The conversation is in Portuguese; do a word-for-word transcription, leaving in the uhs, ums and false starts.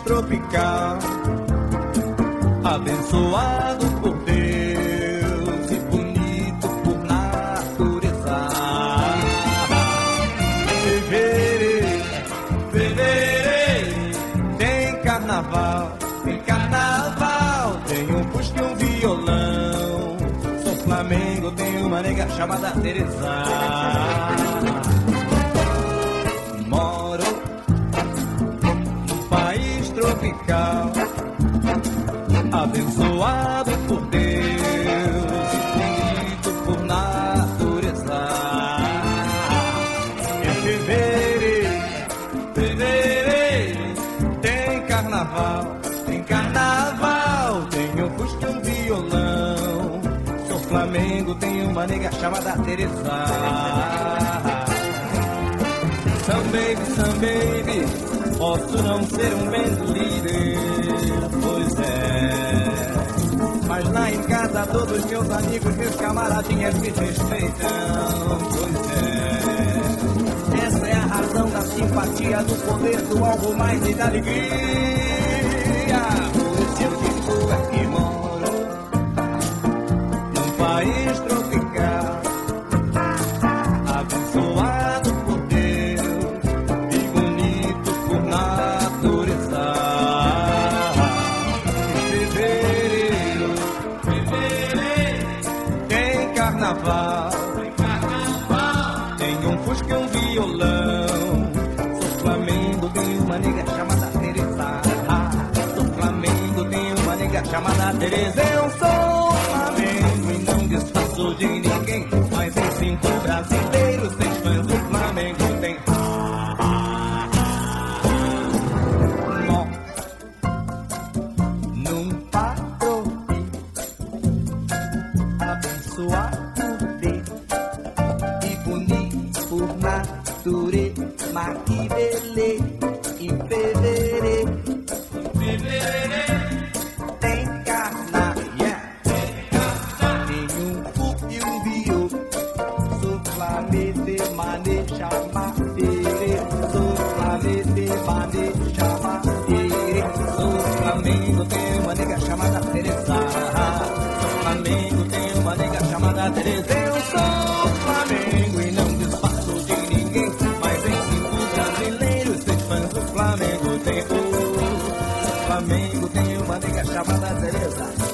tropical, abençoado por Deus e bonito por natureza. Fevereiro, fevereiro, tem carnaval, tem carnaval, tem um fusca e um violão. Sou Flamengo, tem uma nega chamada Teresa. Moro num país tropical, abençoado por Deus e bonito por natureza. Em fevereiro, fevereiro, tem carnaval, tem carnaval, tem um fusca e um violão. Sou Flamengo, tem uma nega chamada Teresa. Some baby, some baby, posso não ser um band leader, pois é. Mas lá em casa todos meus amigos, meus camaradinhas me respeitam, pois é. Essa é a razão da simpatia, do poder, do algo mais e da alegria. Por isso eu digo aqui moro num país tropical, abençoado por Deus e bonito por natureza. Em fevereiro, fevereiro, tem carnaval, tem carnaval, tem um fusca e um violão. Sou Flamengo, tem uma nega chamada Teresa. Sou Flamengo, tem uma nega chamada Teresa. Eu sou Flamengo e não disfarço de ninguém, mas em cinco brasileiros, seis fãs do Flamengo tem. Mó num patrocínio, abençoado Deus e bonito por natureza. Mas que beleza, em fevereiro, em fevereiro tem carnaval, yeah. Tem um fusca e um violão. Sou Flamengo de mané chama Teresa. Sou Flamengo de mané chama Teresa. Sou Flamengo, tem uma nega chamada Teresa. Sou Flamengo, tem uma nega chamada Teresa. Eu sou Flamengo e não disfarço de ninguém, mas em cinco brasileiros, seis fãs do Flamengo tem. O Flamengo tem uma nega chamada Teresa.